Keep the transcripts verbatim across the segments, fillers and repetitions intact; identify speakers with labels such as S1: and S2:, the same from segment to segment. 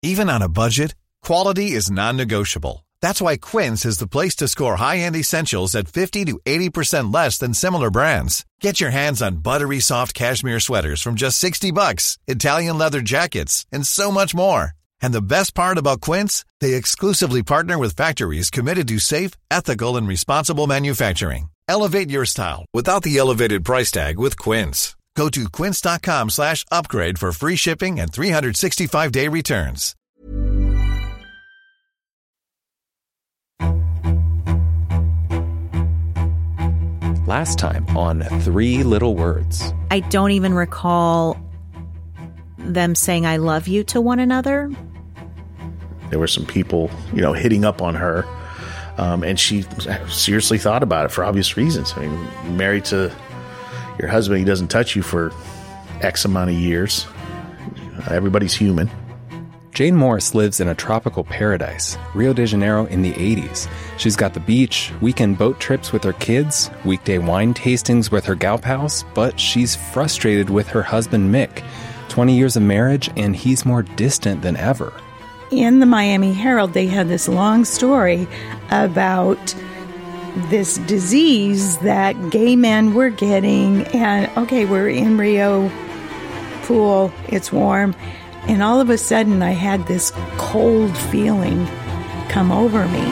S1: Even on a budget, quality is non-negotiable. That's why Quince is the place to score high-end essentials at fifty to eighty percent less than similar brands. Get your hands on buttery soft cashmere sweaters from just sixty bucks, Italian leather jackets, and so much more. And the best part about Quince, they exclusively partner with factories committed to safe, ethical, and responsible manufacturing. Elevate your style without the elevated price tag with Quince. Go to quince.com slash upgrade for free shipping and three sixty-five day returns.
S2: Last time on Three Little Words.
S3: I don't even recall them saying I love you to one another.
S4: There were some people, you know, hitting up on her, um, and she seriously thought about it for obvious reasons. I mean, married to your husband, he doesn't touch you for X amount of years. Everybody's human.
S2: Jane Morris lives in a tropical paradise, Rio de Janeiro in the eighties. She's got the beach, weekend boat trips with her kids, weekday wine tastings with her gal pals, but she's frustrated with her husband Mick. twenty years of marriage, and he's more distant than ever.
S5: In the Miami Herald, they had this long story about this disease that gay men were getting, and okay, we're in Rio, pool, it's warm, and all of a sudden I had this cold feeling come over me.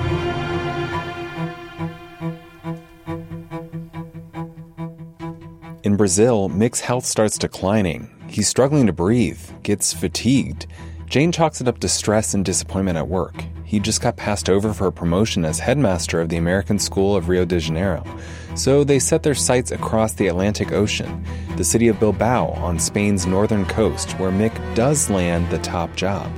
S2: In Brazil, Mick's health starts declining. He's struggling to breathe, gets fatigued. Jane chalks it up to stress and disappointment at work. He just got passed over for a promotion as headmaster of the American School of Rio de Janeiro. So they set their sights across the Atlantic Ocean, the city of Bilbao on Spain's northern coast, where Mick does land the top job.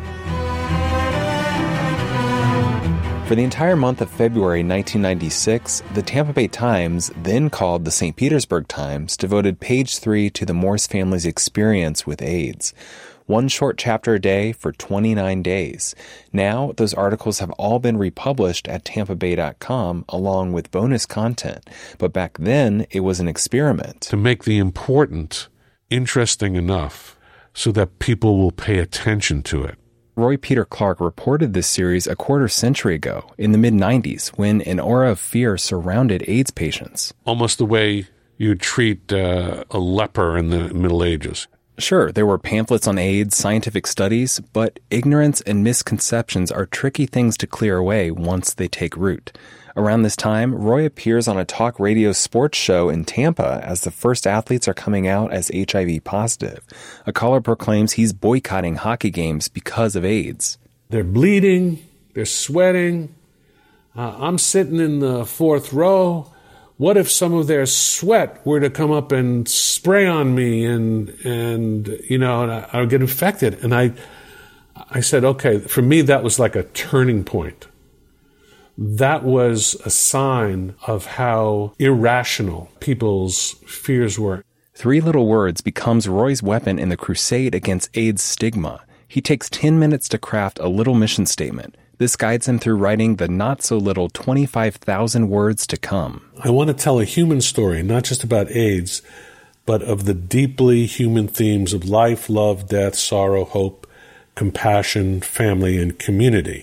S2: For the entire month of February nineteen ninety-six, the Tampa Bay Times, then called the Saint Petersburg Times, devoted page three to the Morse family's experience with AIDS. One short chapter a day for twenty-nine days. Now, those articles have all been republished at tampa bay dot com along with bonus content. But back then, it was an experiment.
S6: To make the important interesting enough so that people will pay attention to it.
S2: Roy Peter Clark reported this series a quarter century ago, in the mid nineties, when an aura of fear surrounded AIDS patients.
S6: Almost the way you treat uh, a leper in the Middle Ages.
S2: Sure, there were pamphlets on AIDS, scientific studies, but ignorance and misconceptions are tricky things to clear away once they take root. Around this time, Roy appears on a talk radio sports show in Tampa as the first athletes are coming out as H I V positive. A caller proclaims he's boycotting hockey games because of AIDS.
S6: They're bleeding, they're sweating. Uh, I'm sitting in the fourth row. What if some of their sweat were to come up and spray on me and, and you know, and I, I would get infected? And I, I said, okay, for me, that was like a turning point. That was a sign of how irrational people's fears were.
S2: Three Little Words becomes Roy's weapon in the crusade against AIDS stigma. He takes ten minutes to craft a little mission statement. This guides him through writing the not-so-little twenty-five thousand words to come.
S6: I want to tell a human story, not just about AIDS, but of the deeply human themes of life, love, death, sorrow, hope, compassion, family, and community.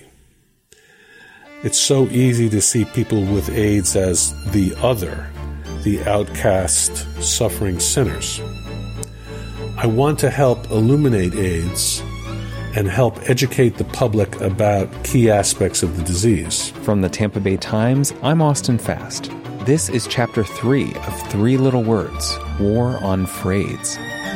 S6: It's so easy to see people with AIDS as the other, the outcast, suffering sinners. I want to help illuminate AIDS and help educate the public about key aspects of the disease.
S2: From the Tampa Bay Times, I'm Austin Fast. This is Chapter three of Three Little Words, War on Fraids.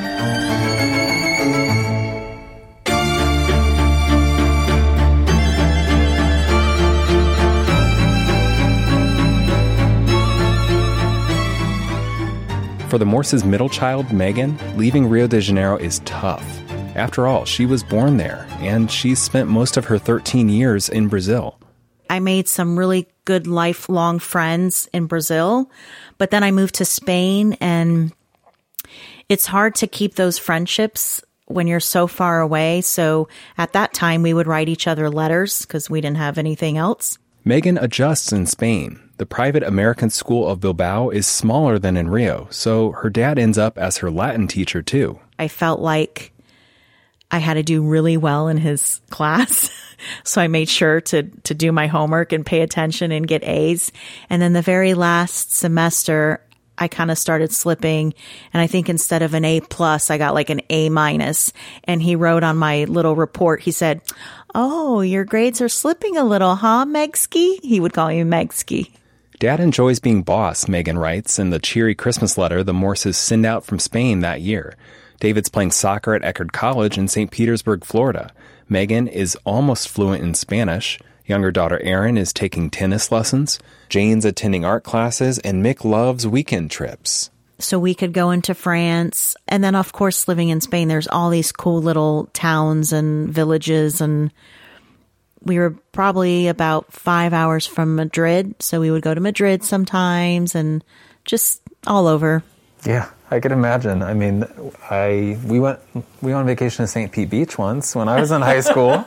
S2: For the Morses' middle child, Megan, leaving Rio de Janeiro is tough. After all, she was born there, and she's spent most of her thirteen years in Brazil.
S3: I made some really good lifelong friends in Brazil, but then I moved to Spain, and it's hard to keep those friendships when you're so far away. So at that time, we would write each other letters because we didn't have anything else.
S2: Megan adjusts in Spain. The private American school of Bilbao is smaller than in Rio, so her dad ends up as her Latin teacher too.
S3: I felt like I had to do really well in his class. So I made sure to, to do my homework and pay attention and get A's. And then the very last semester, I kind of started slipping. And I think instead of an A plus, I got like an A minus. And he wrote on my little report, he said, "Oh, your grades are slipping a little, huh, Megsky?" He would call me Megsky.
S2: Dad enjoys being boss, Megan writes in the cheery Christmas letter the Morses send out from Spain that year. David's playing soccer at Eckerd College in Saint Petersburg, Florida. Megan is almost fluent in Spanish. Younger daughter Erin is taking tennis lessons. Jane's attending art classes, and Mick loves weekend trips.
S3: So we could go into France. And then, of course, living in Spain, there's all these cool little towns and villages. And we were probably about five hours from Madrid. So we would go to Madrid sometimes and just all over.
S2: Yeah, I could imagine. I mean, I we went we went on vacation to Saint Pete Beach once when I was in high school.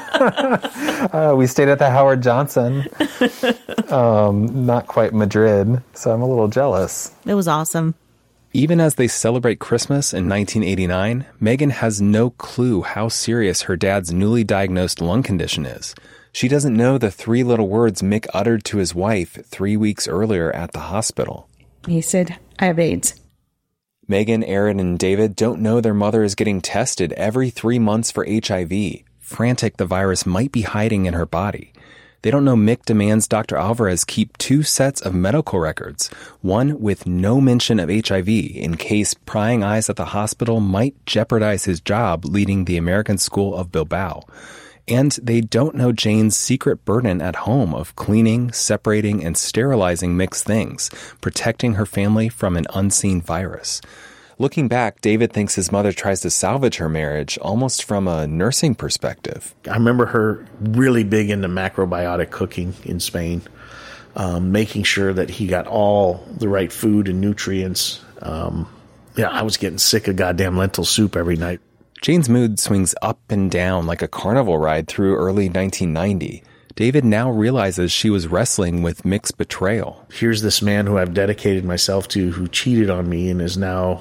S2: uh, we stayed at the Howard Johnson, um, not quite Madrid, so I'm a little jealous.
S3: It was awesome.
S2: Even as they celebrate Christmas in nineteen eighty-nine, Megan has no clue how serious her dad's newly diagnosed lung condition is. She doesn't know the three little words Mick uttered to his wife three weeks earlier at the hospital.
S5: He said, "I have AIDS."
S2: Megan, Erin, and David don't know their mother is getting tested every three months for H I V. Frantic the virus might be hiding in her body. They don't know Mick demands Doctor Alvarez keep two sets of medical records, one with no mention of H I V in case prying eyes at the hospital might jeopardize his job leading the American School of Bilbao. And they don't know Jane's secret burden at home of cleaning, separating, and sterilizing Mick's things, protecting her family from an unseen virus. Looking back, David thinks his mother tries to salvage her marriage almost from a nursing perspective.
S4: I remember her really big into macrobiotic cooking in Spain, um, making sure that he got all the right food and nutrients. Um, yeah, I was getting sick of goddamn lentil soup every night.
S2: Jane's mood swings up and down like a carnival ride through early nineteen ninety. David now realizes she was wrestling with Mick's betrayal.
S4: Here's this man who I've dedicated myself to who cheated on me and is now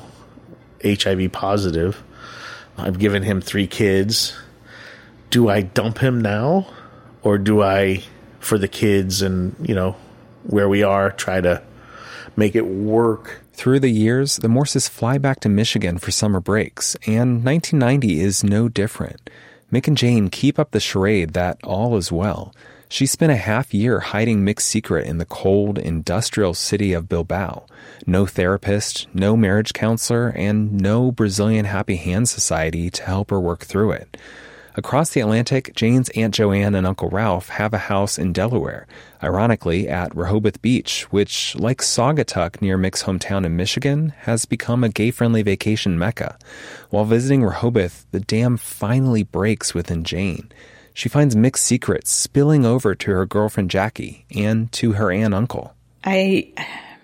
S4: H I V positive. I've given him three kids. Do I dump him now? Or do I, for the kids and, you know, where we are, try to make it work?
S2: Through the years, the Morses fly back to Michigan for summer breaks, and nineteen ninety is no different. Mick and Jane keep up the charade that all is well. She spent a half year hiding Mick's secret in the cold, industrial city of Bilbao. No therapist, no marriage counselor, and no Brazilian Happy Hand Society to help her work through it. Across the Atlantic, Jane's Aunt Joanne and Uncle Ralph have a house in Delaware, ironically at Rehoboth Beach, which, like Saugatuck near Mick's hometown in Michigan, has become a gay-friendly vacation mecca. While visiting Rehoboth, the dam finally breaks within Jane. She finds Mick's secrets spilling over to her girlfriend Jackie and to her aunt and uncle.
S5: I...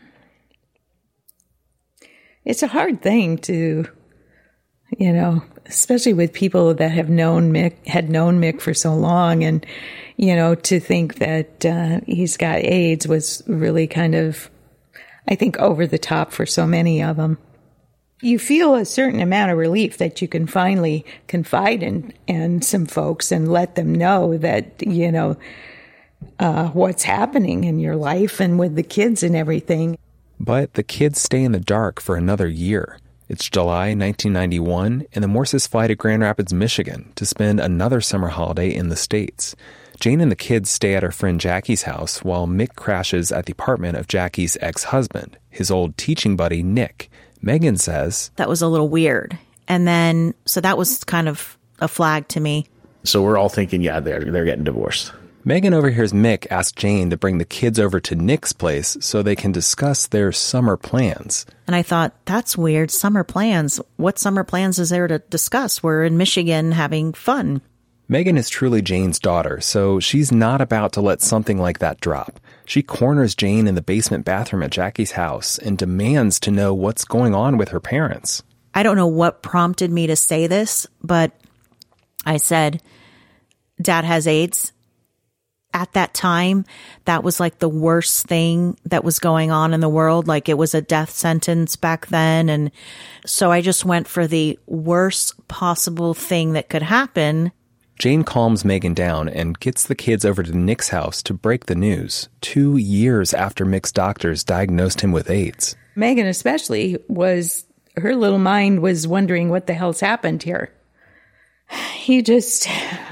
S5: It's a hard thing to, you know, especially with people that have known Mick, had known Mick for so long, and, you know, to think that uh, he's got AIDS was really kind of, I think, over the top for so many of them. You feel a certain amount of relief that you can finally confide in, in some folks and let them know that, you know, uh, what's happening in your life and with the kids and everything.
S2: But the kids stay in the dark for another year. It's July nineteen ninety-one, and the Morses fly to Grand Rapids, Michigan to spend another summer holiday in the States. Jane and the kids stay at her friend Jackie's house while Mick crashes at the apartment of Jackie's ex-husband, his old teaching buddy, Nick. Megan says,
S3: that was a little weird. And then, so that was kind of a flag to me.
S4: So we're all thinking, yeah, they're, they're getting divorced.
S2: Megan overhears Mick ask Jane to bring the kids over to Nick's place so they can discuss their summer plans.
S3: And I thought, that's weird. Summer plans. What summer plans is there to discuss? We're in Michigan having fun.
S2: Megan is truly Jane's daughter, so she's not about to let something like that drop. She corners Jane in the basement bathroom at Jackie's house and demands to know what's going on with her parents.
S3: I don't know what prompted me to say this, but I said, Dad has AIDS. at that time, that was like the worst thing that was going on in the world. Like it was a death sentence back then. And so I just went for the worst possible thing that could happen.
S2: Jane calms Megan down and gets the kids over to Nick's house to break the news, two years after Mick's doctors diagnosed him with AIDS.
S5: Megan especially was, her little mind was wondering what the hell's happened here. He just,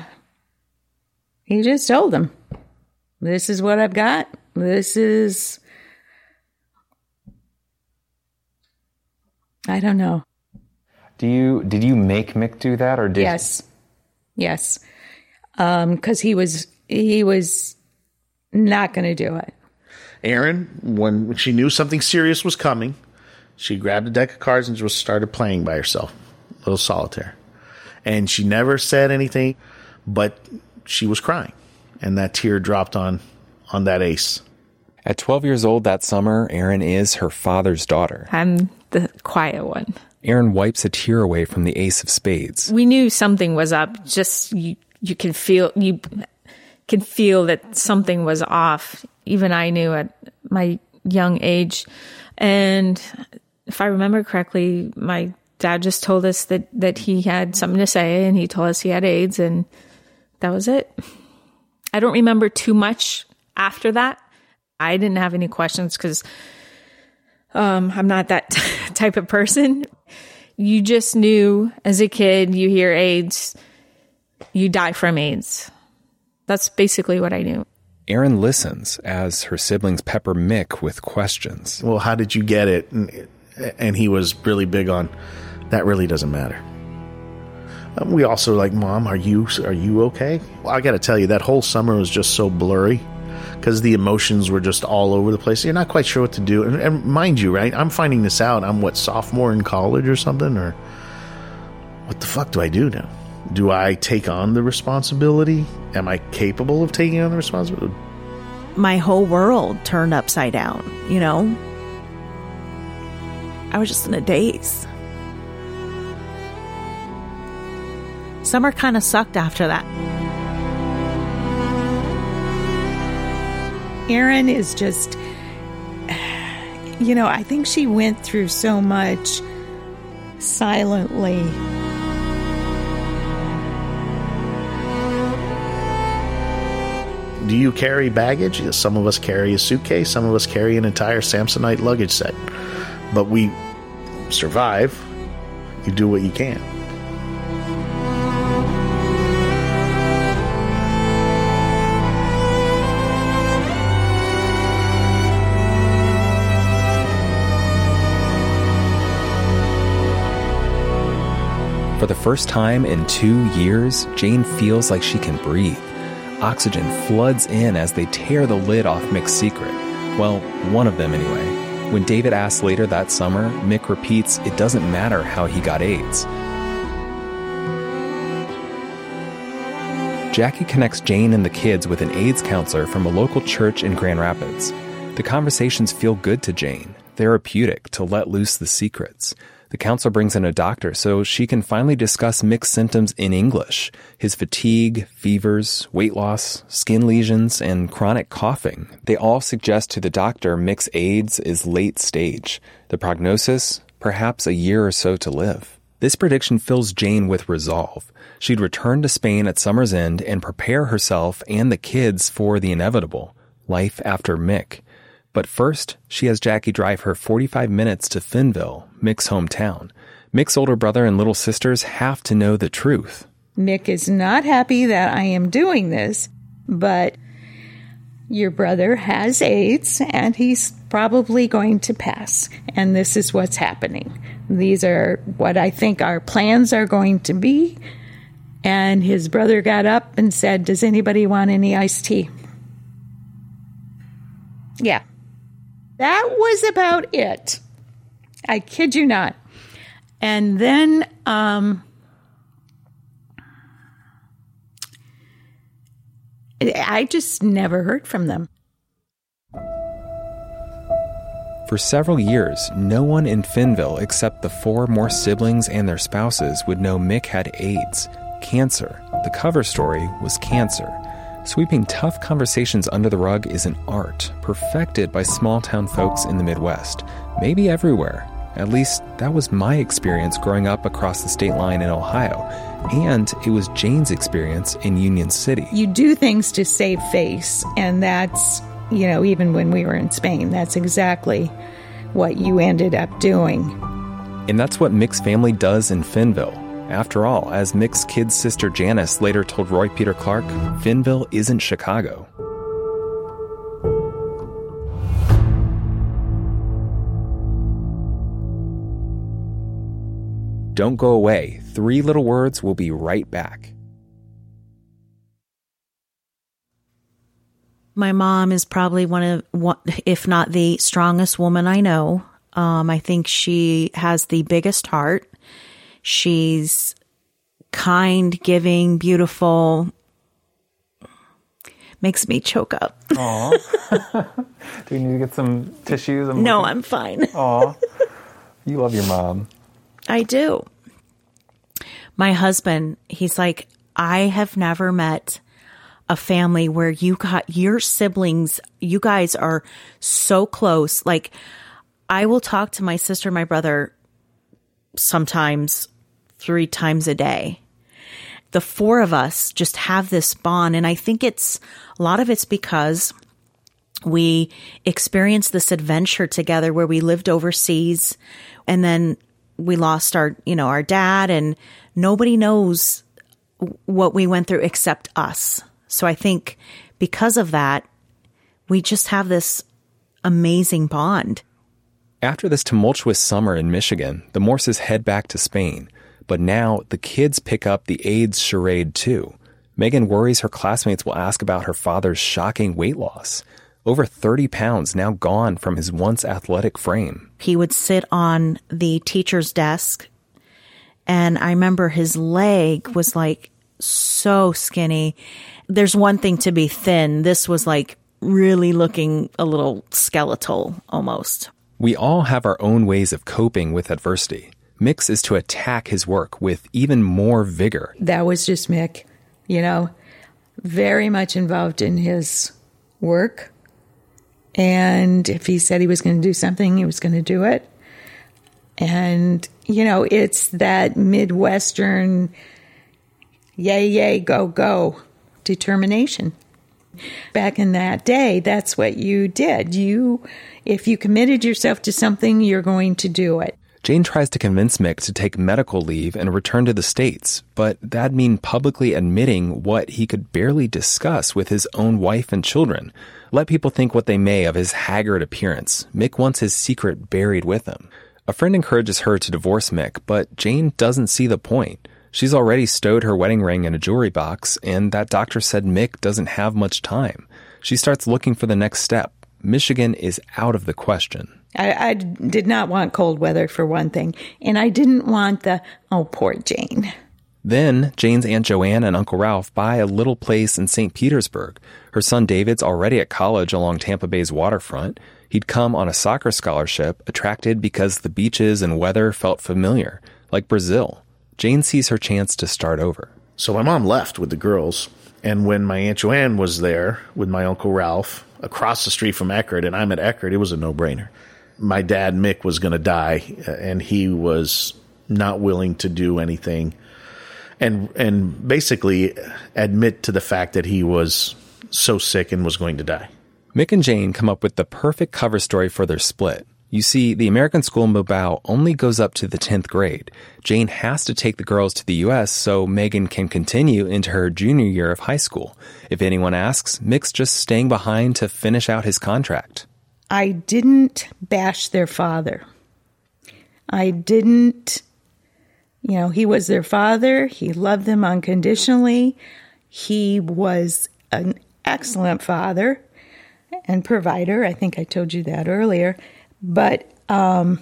S5: he just told them, this is what I've got. This is, I don't know.
S2: Do you, did you make Mick do that or did
S5: Yes. Yes. Um, 'cause he was, he was not going to do it.
S4: Erin, when she knew something serious was coming, she grabbed a deck of cards and just started playing by herself, a little solitaire. And she never said anything, but she was crying. And that tear dropped on, on that ace.
S2: At twelve years old that summer, Erin is her father's daughter.
S7: I'm the quiet one.
S2: Erin wipes a tear away from the ace of spades.
S7: We knew something was up. Just you, you can feel you can feel that something was off. Even I knew at my young age. And if I remember correctly, my dad just told us that that he had something to say, and he told us he had AIDS, and that was it. I don't remember too much after that. I didn't have any questions because um, I'm not that type of person. You just knew as a kid, you hear AIDS, you die from AIDS. That's basically what I knew.
S2: Erin listens as her siblings pepper Mick with questions.
S4: Well, how did you get it? And, and he was really big on, that really doesn't matter. Um, we also like, Mom, are you are you okay? Well, I got to tell you, that whole summer was just so blurry because the emotions were just all over the place. You're not quite sure what to do. And, and mind you, right, I'm finding this out. I'm, what, sophomore in college or something? Or what the fuck do I do now? Do I take on the responsibility? Am I capable of taking on the responsibility?
S3: My whole world turned upside down, you know? I was just in a daze. Summer kind of sucked after that.
S5: Erin is just, you know, I think she went through so much silently.
S4: Do you carry baggage? Some of us carry a suitcase. Some of us carry an entire Samsonite luggage set. But we survive. You do what you can.
S2: For the first time in two years, Jane feels like she can breathe. Oxygen floods in as they tear the lid off Mick's secret. Well, one of them anyway. When David asks later that summer, Mick repeats it doesn't matter how he got AIDS. Jackie connects Jane and the kids with an AIDS counselor from a local church in Grand Rapids. The conversations feel good to Jane, therapeutic to let loose the secrets. The counselor brings in a doctor so she can finally discuss Mick's symptoms in English. His fatigue, fevers, weight loss, skin lesions, and chronic coughing. They all suggest to the doctor Mick's AIDS is late stage. The prognosis, perhaps a year or so to live. This prediction fills Jane with resolve. She'd return to Spain at summer's end and prepare herself and the kids for the inevitable, life after Mick. But first, she has Jackie drive her forty-five minutes to Finnville, Mick's hometown. Mick's older brother and little sisters have to know the truth.
S5: Mick is not happy that I am doing this, but your brother has AIDS and he's probably going to pass. And this is what's happening. These are what I think our plans are going to be. And his brother got up and said, "Does anybody want any iced tea?" Yeah. That was about it. I kid you not. And then um, I just never heard from them.
S2: For several years, no one in Finnville except the four Morse siblings and their spouses would know Mick had AIDS, cancer. The cover story was cancer. Sweeping tough conversations under the rug is an art perfected by small-town folks in the Midwest, maybe everywhere. At least, that was my experience growing up across the state line in Ohio, and it was Jane's experience in Union City.
S5: You do things to save face, and that's, you know, even when we were in Spain, that's exactly what you ended up doing.
S2: And that's what Mick's family does in Finnville. After all, as Mick's kid sister Janice later told Roy Peter Clark, Finnville isn't Chicago. Don't go away. Three Little Words will be right back.
S3: My mom is probably one of, if not the strongest woman I know. Um, I think she has the biggest heart. She's kind, giving, beautiful. Makes me choke up.
S2: Aw. Do you need to get some tissues? I'm
S3: no,
S2: looking.
S3: I'm fine.
S2: Aw. You love your mom.
S3: I do. My husband, he's like, I have never met a family where you got your siblings, you guys are so close. Like, I will talk to my sister and my brother sometimes three times a day. The four of us just have this bond. And I think it's, a lot of it's because we experienced this adventure together where we lived overseas and then we lost our, you know, our dad, and nobody knows what we went through except us. So I think because of that, we just have this amazing bond.
S2: After this tumultuous summer in Michigan, the Morses head back to Spain. But now the kids pick up the AIDS charade too. Megan worries her classmates will ask about her father's shocking weight loss. Over thirty pounds now gone from his once athletic frame.
S3: He would sit on the teacher's desk, and I remember his leg was like so skinny. There's one thing to be thin. This was like really looking a little skeletal almost.
S2: We all have our own ways of coping with adversity. Mick's is to attack his work with even more vigor.
S5: That was just Mick, you know, very much involved in his work. And if he said he was going to do something, he was going to do it. And, you know, it's that Midwestern, yay, yay, go, go determination. Back in that day, that's what you did. You, if you committed yourself to something, you're going to do it.
S2: Jane tries to convince Mick to take medical leave and return to the States, but that'd mean publicly admitting what he could barely discuss with his own wife and children. Let people think what they may of his haggard appearance. Mick wants his secret buried with him. A friend encourages her to divorce Mick, but Jane doesn't see the point. She's already stowed her wedding ring in a jewelry box, and that doctor said Mick doesn't have much time. She starts looking for the next step. Michigan is out of the question.
S5: I, I did not want cold weather, for one thing, and I didn't want the, oh, poor Jane.
S2: Then, Jane's Aunt Joanne and Uncle Ralph buy a little place in Saint Petersburg. Her son David's already at college along Tampa Bay's waterfront. He'd come on a soccer scholarship, attracted because the beaches and weather felt familiar, like Brazil. Jane sees her chance to start over.
S4: So my mom left with the girls, and when my Aunt Joanne was there with my Uncle Ralph across the street from Eckerd, and I'm at Eckerd, it was a no-brainer. My dad, Mick, was going to die, and he was not willing to do anything and and basically admit to the fact that he was so sick and was going to die.
S2: Mick and Jane come up with the perfect cover story for their split. You see, the American school in Bilbao only goes up to the tenth grade. Jane has to take the girls to the U S so Megan can continue into her junior year of high school. If anyone asks, Mick's just staying behind to finish out his contract.
S5: I didn't bash their father. I didn't, you know, he was their father. He loved them unconditionally. He was an excellent father and provider. I think I told you that earlier. But, um,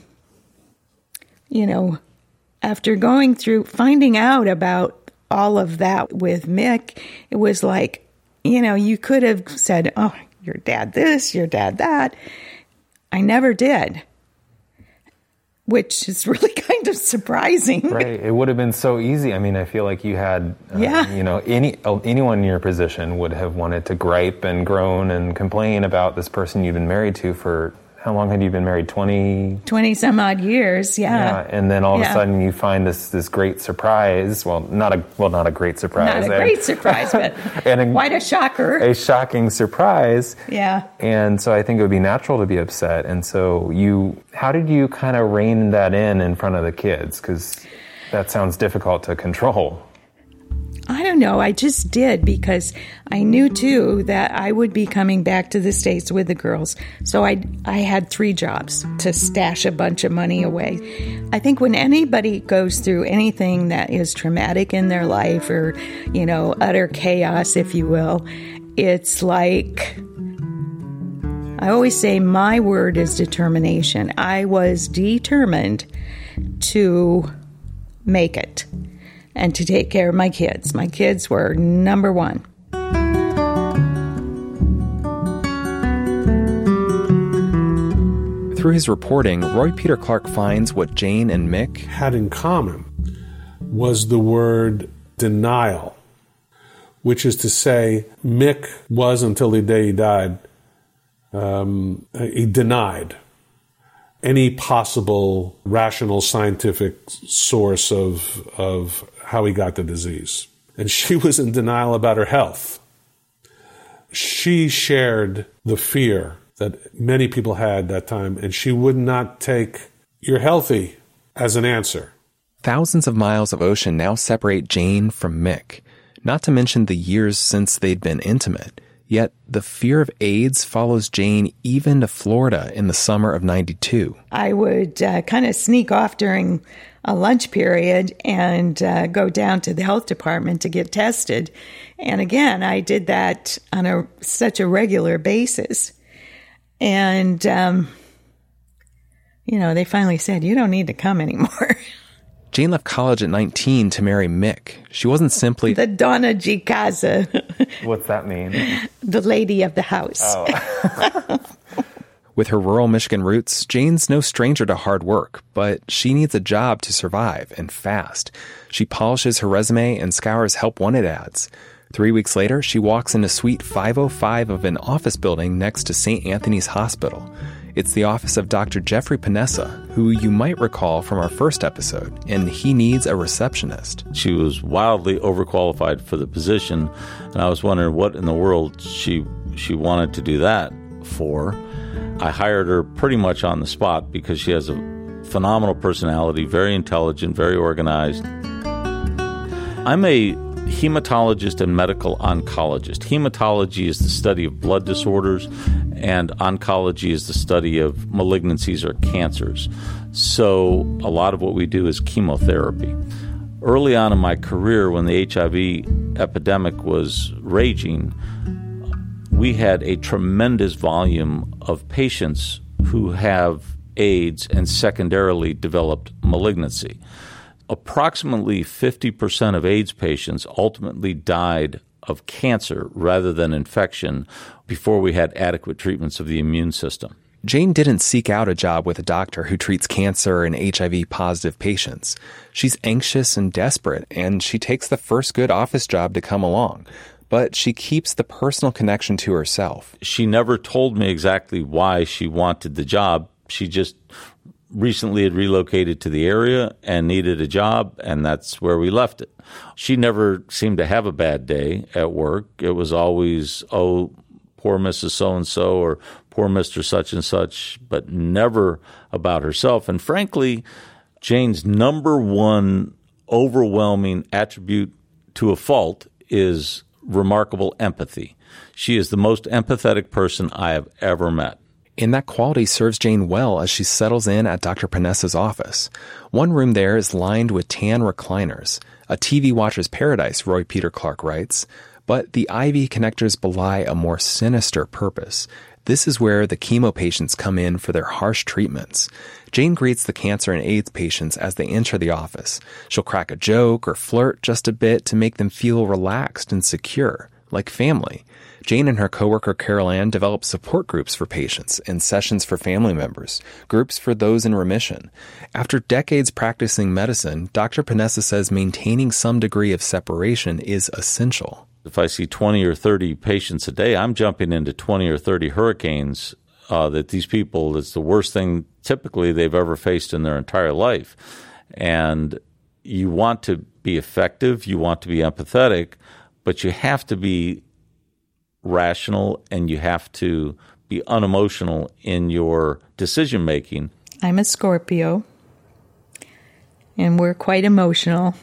S5: you know, after going through, finding out about all of that with Mick, it was like, you know, you could have said, oh, your dad this, your dad that. I never did. which is really kind of surprising.
S2: Right. It would have been so easy. I mean, I feel like you had, uh,
S5: yeah.
S2: you know, any anyone in your position would have wanted to gripe and groan and complain about this person you've been married to for, how long had you been married? twenty?
S5: twenty some odd years, yeah.
S2: Yeah, and then all of
S5: yeah.
S2: a sudden you find this this great surprise. Well, not a well, not a great surprise.
S5: Not a great surprise, but and a, quite a shocker.
S2: A shocking surprise.
S5: Yeah.
S2: And so I think it would be natural to be upset. And so you, how did you kind of rein that in in front of the kids? Because that sounds difficult to control.
S5: I don't know. I just did because I knew, too, that I would be coming back to the States with the girls. So I, I had three jobs to stash a bunch of money away. I think when anybody goes through anything that is traumatic in their life or, you know, utter chaos, if you will, it's like, I always say my word is determination. I was determined to make it. And to take care of my kids. My kids were number one.
S2: Through his reporting, Roy Peter Clark finds what Jane and Mick
S6: had in common was the word denial, which is to say, Mick was, until the day he died, um, he denied any possible rational scientific source of of how he got the disease. And she was in denial about her health. She shared the fear that many people had that time, and she would not take "you're healthy" as an answer.
S2: Thousands of miles of ocean now separate Jane from Mick, not to mention the years since they'd been intimate. Yet the fear of AIDS follows Jane even to Florida in the summer of ninety-two.
S5: I would uh, kind of sneak off during a lunch period and uh, go down to the health department to get tested. And again, I did that on a such a regular basis. And, um, you know, they finally said, you don't need to come anymore.
S2: Jane left college at nineteen to marry Mick. She wasn't simply
S5: the Donna G. Casa.
S2: What's that mean?
S5: The lady of the house.
S2: Oh. With her rural Michigan roots, Jane's no stranger to hard work, but she needs a job to survive, and fast. She polishes her resume and scours help wanted ads. Three weeks later, she walks into Suite five oh five of an office building next to Saint Anthony's Hospital. It's the office of Doctor Jeffrey Panessa, who you might recall from our first episode, and he needs a receptionist.
S8: She was wildly overqualified for the position, and I was wondering what in the world she she wanted to do that for. I hired her pretty much on the spot because she has a phenomenal personality, very intelligent, very organized. I'm a hematologist and medical oncologist. Hematology is the study of blood disorders, and oncology is the study of malignancies or cancers. So a lot of what we do is chemotherapy. Early on in my career, when the H I V epidemic was raging, we had a tremendous volume of patients who have AIDS and secondarily developed malignancy. Approximately fifty percent of AIDS patients ultimately died of cancer rather than infection before we had adequate treatments of the immune system.
S2: Jane didn't seek out a job with a doctor who treats cancer and H I V-positive patients. She's anxious and desperate, and she takes the first good office job to come along. But she keeps the personal connection to herself.
S8: She never told me exactly why she wanted the job. She just recently had relocated to the area and needed a job, and that's where we left it. She never seemed to have a bad day at work. It was always, oh, poor Missus So-and-so or poor Mister Such-and-such, but never about herself. And frankly, Jane's number one overwhelming attribute to a fault is remarkable empathy. She is the most empathetic person I have ever met.
S2: And that quality serves Jane well as she settles in at Doctor Panessa's office. One room there is lined with tan recliners, a T V watcher's paradise, Roy Peter Clark writes. But the I V connectors belie a more sinister purpose. This is where the chemo patients come in for their harsh treatments. Jane greets the cancer and AIDS patients as they enter the office. She'll crack a joke or flirt just a bit to make them feel relaxed and secure. like family. Jane and her coworker Carol Ann developed support groups for patients and sessions for family members, groups for those in remission. After decades practicing medicine, Doctor Panessa says maintaining some degree of separation is essential.
S8: If I see twenty or thirty patients a day, I'm jumping into twenty or thirty hurricanes uh, that these people, it's the worst thing typically they've ever faced in their entire life. And you want to be effective, you want to be empathetic, but you have to be rational and you have to be unemotional in your decision making.
S5: I'm a Scorpio, and we're quite emotional.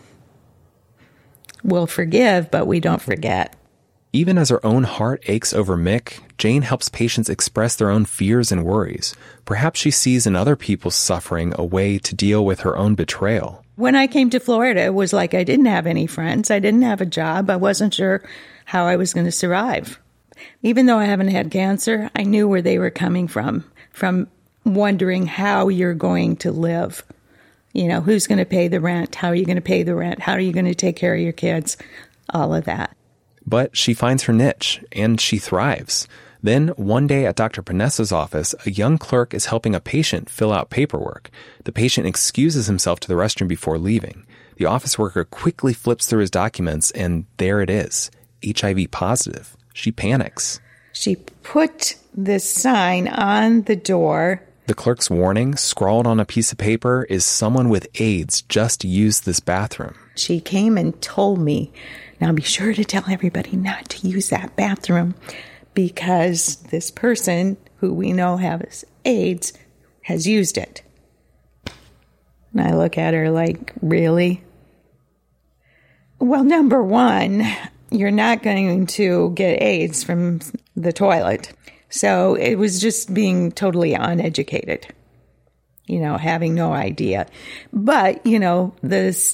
S5: We'll forgive, but we don't forget.
S2: Even as her own heart aches over Mick, Jane helps patients express their own fears and worries. Perhaps she sees in other people's suffering a way to deal with her own betrayal.
S5: When I came to Florida, it was like I didn't have any friends. I didn't have a job. I wasn't sure how I was going to survive. Even though I haven't had cancer, I knew where they were coming from, from wondering how you're going to live. You know, who's going to pay the rent? How are you going to pay the rent? How are you going to take care of your kids? All of that.
S2: But she finds her niche, and she thrives. Then, one day at Doctor Panessa's office, a young clerk is helping a patient fill out paperwork. The patient excuses himself to the restroom before leaving. The office worker quickly flips through his documents, and there it is, H I V positive. She panics.
S5: She put this sign on the door.
S2: The clerk's warning, scrawled on a piece of paper, is someone with AIDS just used this bathroom.
S5: She came and told me, now be sure to tell everybody not to use that bathroom because this person who we know has AIDS has used it. And I look at her like, really? Well, number one, you're not going to get AIDS from the toilet. So it was just being totally uneducated, you know, having no idea. But, you know, this,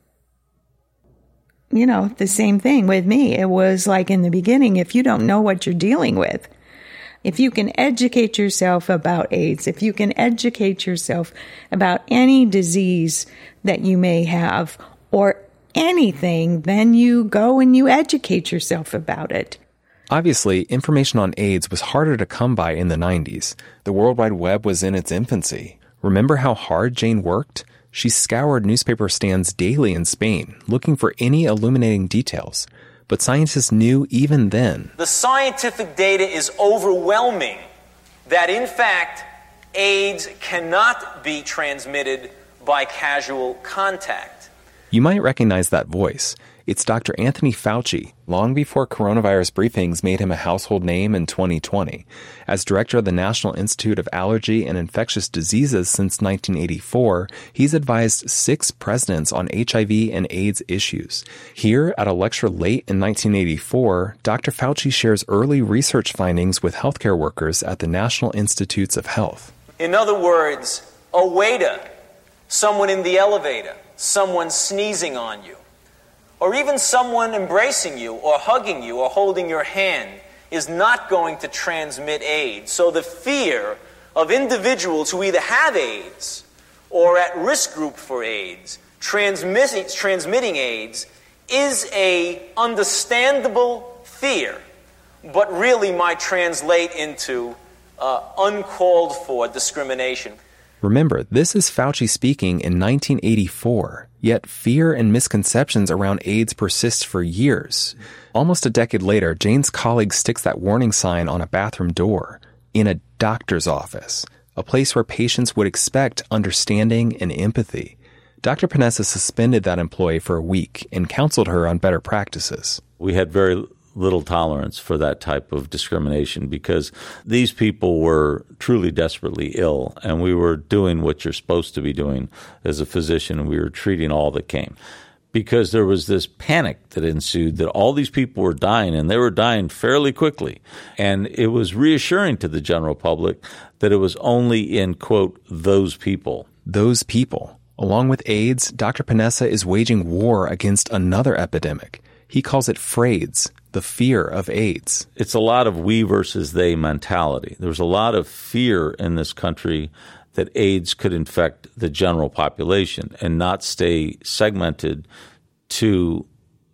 S5: you know, the same thing with me. It was like in the beginning, if you don't know what you're dealing with, if you can educate yourself about AIDS, if you can educate yourself about any disease that you may have or anything, then you go and you educate yourself about it.
S2: Obviously, information on AIDS was harder to come by in the nineties. The World Wide Web was in its infancy. Remember how hard Jane worked? She scoured newspaper stands daily in Spain, looking for any illuminating details. But scientists knew even then.
S9: The scientific data is overwhelming that, in fact, AIDS cannot be transmitted by casual contact.
S2: You might recognize that voice. It's Doctor Anthony Fauci, long before coronavirus briefings made him a household name in twenty twenty. As director of the National Institute of Allergy and Infectious Diseases since nineteen eighty-four, he's advised six presidents on H I V and AIDS issues. Here, at a lecture late in nineteen eighty-four, Doctor Fauci shares early research findings with healthcare workers at the National Institutes of Health.
S9: In other words, a waiter, someone in the elevator, someone sneezing on you, or even someone embracing you or hugging you or holding your hand is not going to transmit AIDS. So the fear of individuals who either have AIDS or at risk group for AIDS transmitting, transmitting AIDS is a understandable fear, but really might translate into uh, uncalled for discrimination.
S2: Remember, this is Fauci speaking in nineteen eighty-four, yet fear and misconceptions around AIDS persist for years. Almost a decade later, Jane's colleague sticks that warning sign on a bathroom door in a doctor's office, a place where patients would expect understanding and empathy. Doctor Panessa suspended that employee for a week and counseled her on better practices.
S8: We had very little tolerance for that type of discrimination because these people were truly desperately ill, and we were doing what you're supposed to be doing as a physician. We were treating all that came because there was this panic that ensued that all these people were dying, and they were dying fairly quickly. And it was reassuring to the general public that it was only in, quote, those people.
S2: Those people. Along with AIDS, Doctor Panessa is waging war against another epidemic. He calls it FRAIDS, the fear of AIDS.
S8: It's a lot of we versus they mentality. There's a lot of fear in this country that AIDS could infect the general population and not stay segmented to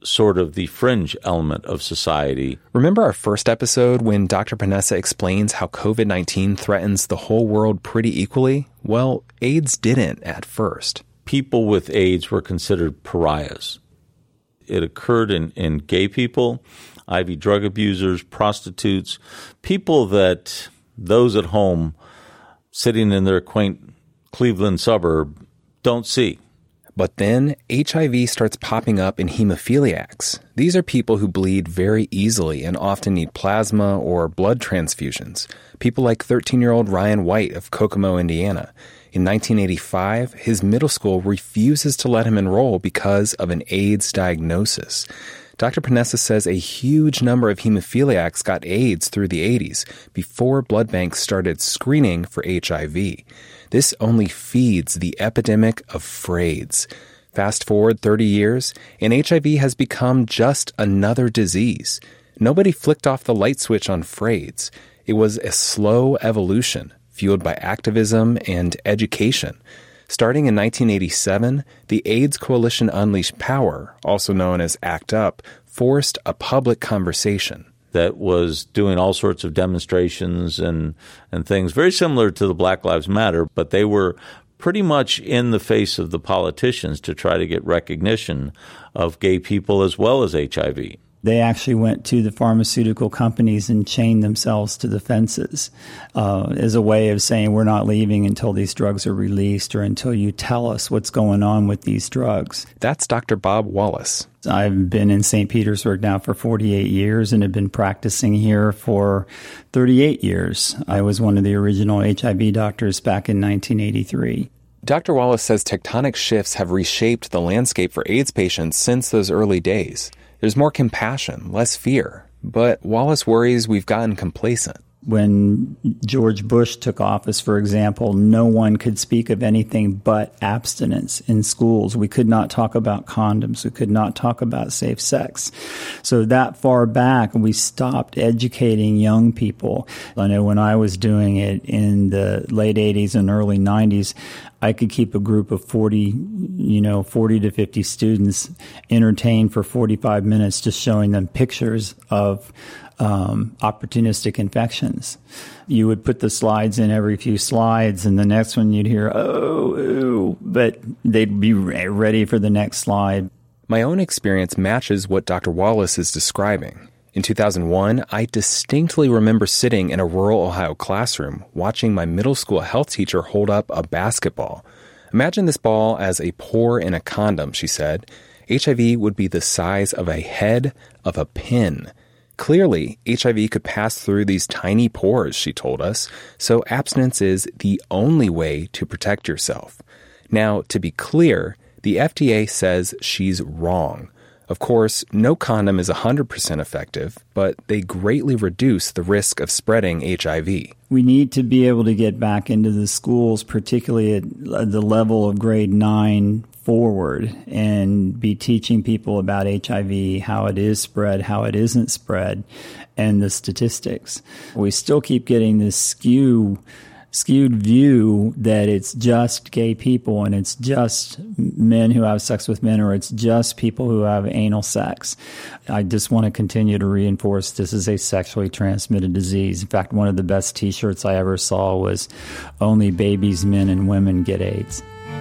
S8: sort of the fringe element of society.
S2: Remember our first episode when Doctor Panessa explains how covid nineteen threatens the whole world pretty equally? Well, AIDS didn't at first.
S8: People with AIDS were considered pariahs. It occurred in, in gay people, I V drug abusers, prostitutes, people that those at home sitting in their quaint Cleveland suburb don't see.
S2: But then H I V starts popping up in hemophiliacs. These are people who bleed very easily and often need plasma or blood transfusions. People like thirteen-year-old Ryan White of Kokomo, Indiana. In nineteen eighty-five, his middle school refuses to let him enroll because of an AIDS diagnosis. Doctor Panessa says a huge number of hemophiliacs got AIDS through the eighties, before blood banks started screening for H I V. This only feeds the epidemic of fraids. Fast forward thirty years, and H I V has become just another disease. Nobody flicked off the light switch on fraids. It was a slow evolution, fueled by activism and education. Starting in nineteen eighty-seven, the AIDS Coalition Unleashed Power, also known as ACT UP, forced a public conversation
S8: that was doing all sorts of demonstrations and, and things very similar to the Black Lives Matter, but they were pretty much in the face of the politicians to try to get recognition of gay people as well as H I V.
S10: They actually went to the pharmaceutical companies and chained themselves to the fences uh, as a way of saying, we're not leaving until these drugs are released or until you tell us what's going on with these drugs.
S2: That's Doctor Bob Wallace.
S10: I've been in Saint Petersburg now for forty-eight years and have been practicing here for thirty-eight years. I was one of the original H I V doctors back in nineteen eighty-three.
S2: Doctor Wallace says tectonic shifts have reshaped the landscape for AIDS patients since those early days. There's more compassion, less fear. But Wallace worries we've gotten complacent.
S10: When George Bush took office, for example, no one could speak of anything but abstinence in schools. We could not talk about condoms. We could not talk about safe sex. So that far back, we stopped educating young people. I know when I was doing it in the late eighties and early nineties, I could keep a group of forty, you know, forty to fifty students entertained for forty-five minutes, just showing them pictures of um, opportunistic infections. You would put the slides in every few slides, and the next one you'd hear, oh, ooh, but they'd be re- ready for the next slide.
S2: My own experience matches what Doctor Wallace is describing. In two thousand one, I distinctly remember sitting in a rural Ohio classroom watching my middle school health teacher hold up a basketball. Imagine this ball as a pore in a condom, she said. H I V would be the size of a head of a pin. Clearly, H I V could pass through these tiny pores, she told us, so abstinence is the only way to protect yourself. Now, to be clear, the F D A says she's wrong. Of course, no condom is one hundred percent effective, but they greatly reduce the risk of spreading H I V.
S10: We need to be able to get back into the schools, particularly at the level of grade nine forward, and be teaching people about H I V, how it is spread, how it isn't spread, and the statistics. We still keep getting this skew skewed view that it's just gay people and it's just men who have sex with men, or it's just people who have anal sex. I just want to continue to reinforce this is a sexually transmitted disease. In fact, one of the best T-shirts I ever saw was "Only babies, men, and women get AIDS."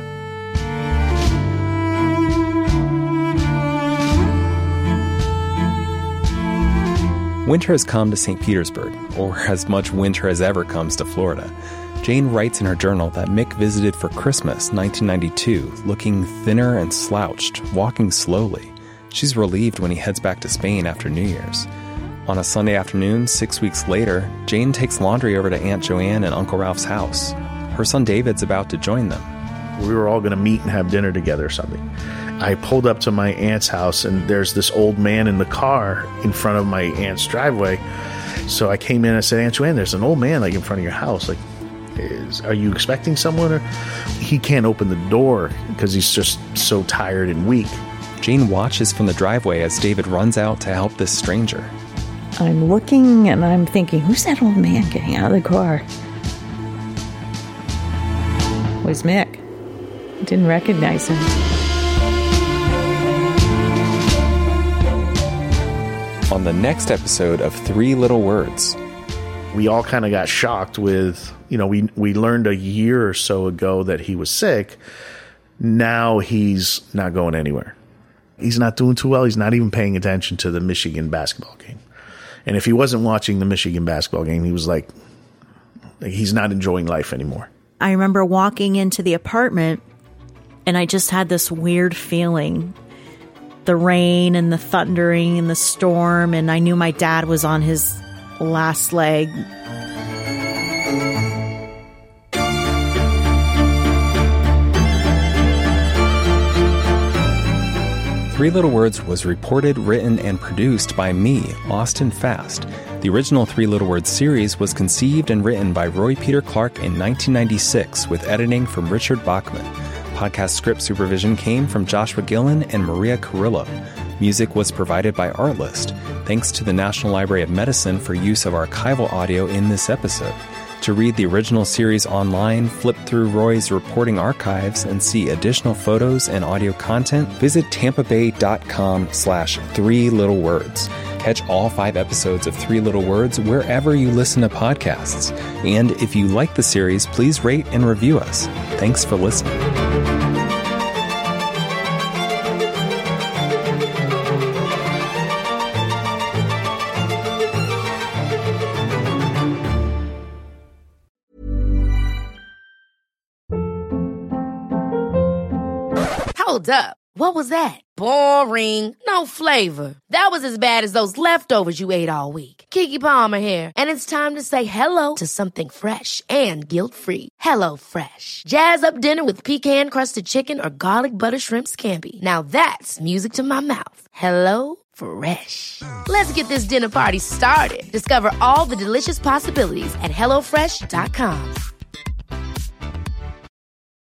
S2: Winter has come to Saint Petersburg, or as much winter as ever comes to Florida. Jane writes in her journal that Mick visited for Christmas nineteen ninety-two, looking thinner and slouched, walking slowly. She's relieved when he heads back to Spain after New Year's. On a Sunday afternoon, six weeks later, Jane takes laundry over to Aunt Joanne and Uncle Ralph's house. Her son David's about to join them.
S4: We were all going to meet and have dinner together or something. I pulled up to my aunt's house, and there's this old man in the car in front of my aunt's driveway. So I came in and I said, Aunt Joanne, there's an old man like in front of your house. Like, is, are you expecting someone? Or he can't open the door because he's just so tired and weak.
S2: Jane watches from the driveway as David runs out to help this stranger.
S5: I'm looking and I'm thinking, who's that old man getting out of the car?
S7: It was Mick. I didn't recognize him.
S2: on the next episode of Three Little Words.
S4: We all kind of got shocked with, you know, we, we learned a year or so ago that he was sick. Now he's not going anywhere. He's not doing too well. He's not even paying attention to the Michigan basketball game. And if he wasn't watching the Michigan basketball game, he was like, he's not enjoying life anymore.
S3: I remember walking into the apartment and I just had this weird feeling. The rain and the thundering and the storm, and I knew my dad was on his last leg.
S2: Three Little Words was reported, written, and produced by me, Austin Fast. The original Three Little Words series was conceived and written by Roy Peter Clark in nineteen ninety-six with editing from Richard Bachman. Podcast script supervision came from Joshua Gillen and Maria Carrillo. Music was provided by Artlist. Thanks to the National Library of Medicine for use of archival audio in this episode. To read the original series online, flip through Roy's reporting archives, and see additional photos and audio content, visit tampabay.com slash three little words. Catch all five episodes of Three Little Words wherever you listen to podcasts. And if you like the series, please rate and review us. Thanks for listening.
S11: Hold up. What was that? Boring. No flavor. That was as bad as those leftovers you ate all week. Keke Palmer here, and it's time to say hello to something fresh and guilt-free. Hello Fresh. Jazz up dinner with pecan-crusted chicken or garlic butter shrimp scampi. Now that's music to my mouth. Hello Fresh. Let's get this dinner party started. Discover all the delicious possibilities at hello fresh dot com.